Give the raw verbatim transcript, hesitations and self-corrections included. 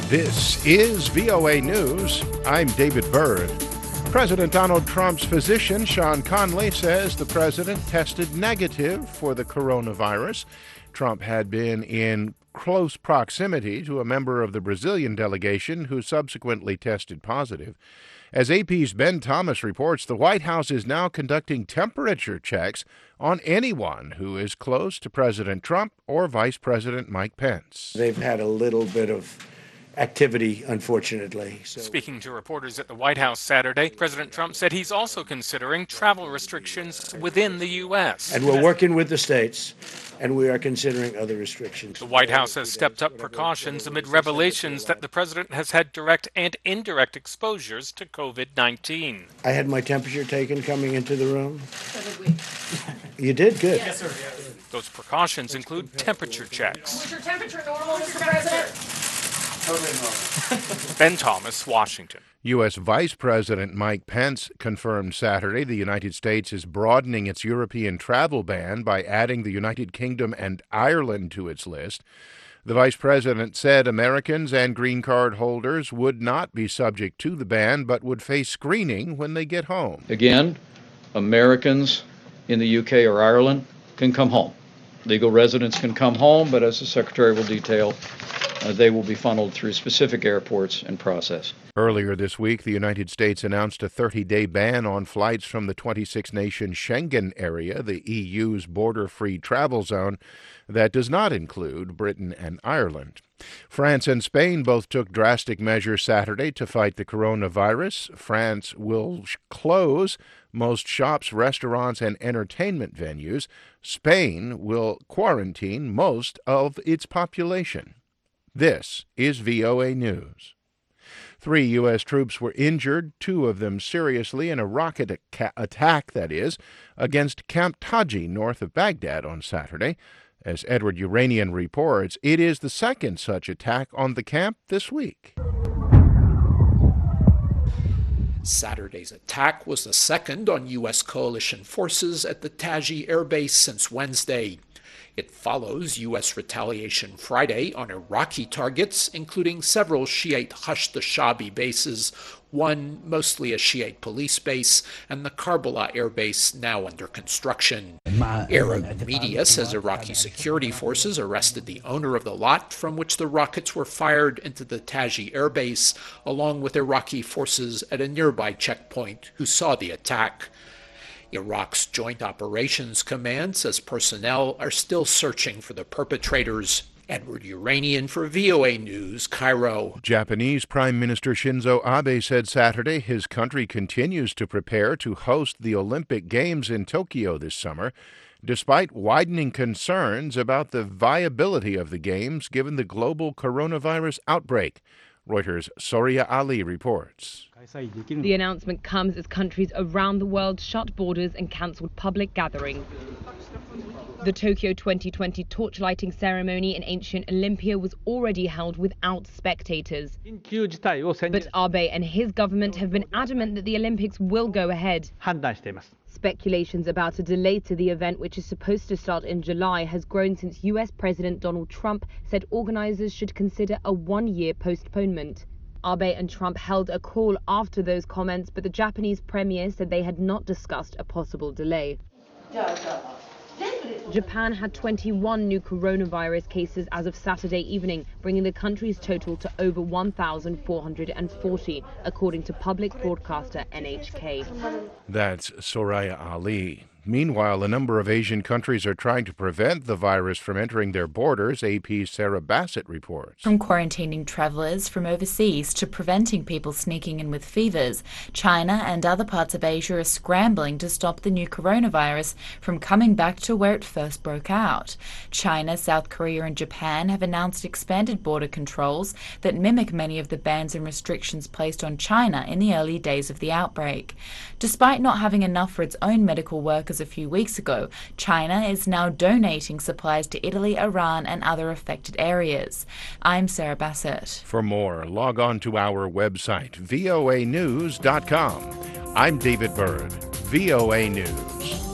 This is V O A News. I'm David Byrd. President Donald Trump's physician, Sean Conley, says the president tested negative for the coronavirus. Trump had been in close proximity to a member of the Brazilian delegation who subsequently tested positive. As A P's Ben Thomas reports, the White House is now conducting temperature checks on anyone who is close to President Trump or Vice President Mike Pence. They've had a little bit of activity, unfortunately. So. Speaking to reporters at the White House Saturday, President Trump said he's also considering travel restrictions within the U S. And we're working with the states, and we are considering other restrictions. The White House has stepped up precautions amid revelations that the president has had direct and indirect exposures to covid nineteen. I had my temperature taken coming into the room. So did we. You did? Good. Yes, sir. Yes. Those precautions include temperature checks. Was your temperature normal, Mister President? Ben Thomas, Washington. U S. Vice President Mike Pence confirmed Saturday the United States is broadening its European travel ban by adding the United Kingdom and Ireland to its list. The vice president said Americans and green card holders would not be subject to the ban but would face screening when they get home. Again, Americans in the U K or Ireland can come home. Legal residents can come home, but as the Secretary will detail, Uh, they will be funneled through specific airports and processed. Earlier this week, the United States announced a thirty-day ban on flights from the twenty-six nation Schengen area, the E U's border-free travel zone that does not include Britain and Ireland. France and Spain both took drastic measures Saturday to fight the coronavirus. France will sh- close most shops, restaurants, and entertainment venues. Spain will quarantine most of its population. This is V O A News. Three U S troops were injured, two of them seriously, in a rocket a- attack, that is, against Camp Taji north of Baghdad on Saturday. As Edward Uranian reports, it is the second such attack on the camp this week. Saturday's attack was the second on U S coalition forces at the Taji Air Base since Wednesday. It follows U S retaliation Friday on Iraqi targets, including several Shiite Hashd-Shabi bases, one mostly a Shiite police base, and the Karbala Air Base now under construction. Arab media says Iraqi security forces arrested the owner of the lot from which the rockets were fired into the Taji Air Base, along with Iraqi forces at a nearby checkpoint who saw the attack. Iraq's Joint Operations Command says personnel are still searching for the perpetrators. Edward Uranian for V O A News, Cairo. Japanese Prime Minister Shinzo Abe said Saturday his country continues to prepare to host the Olympic Games in Tokyo this summer, despite widening concerns about the viability of the Games given the global coronavirus outbreak. Reuters' Soria Ali reports. The announcement comes as countries around the world shut borders and cancelled public gatherings. The Tokyo twenty twenty torchlighting ceremony in ancient Olympia was already held without spectators. But Abe and his government have been adamant that the Olympics will go ahead. Speculations about a delay to the event, which is supposed to start in July, has grown since U S President Donald Trump said organizers should consider a one-year postponement. Abe and Trump held a call after those comments, but the Japanese premier said they had not discussed a possible delay. Japan had twenty-one new coronavirus cases as of Saturday evening, bringing the country's total to over one thousand four hundred forty, according to public broadcaster N H K. That's Soraya Ali. Meanwhile, a number of Asian countries are trying to prevent the virus from entering their borders, A P's Sarah Bassett reports. From quarantining travellers from overseas to preventing people sneaking in with fevers, China and other parts of Asia are scrambling to stop the new coronavirus from coming back to where it first broke out. China, South Korea and Japan have announced expanded border controls that mimic many of the bans and restrictions placed on China in the early days of the outbreak. Despite not having enough for its own medical workers a few weeks ago, China is now donating supplies to Italy, Iran and other affected areas. I'm Sarah Bassett. For more, log on to our website, V O A news dot com. I'm David Byrd, V O A News.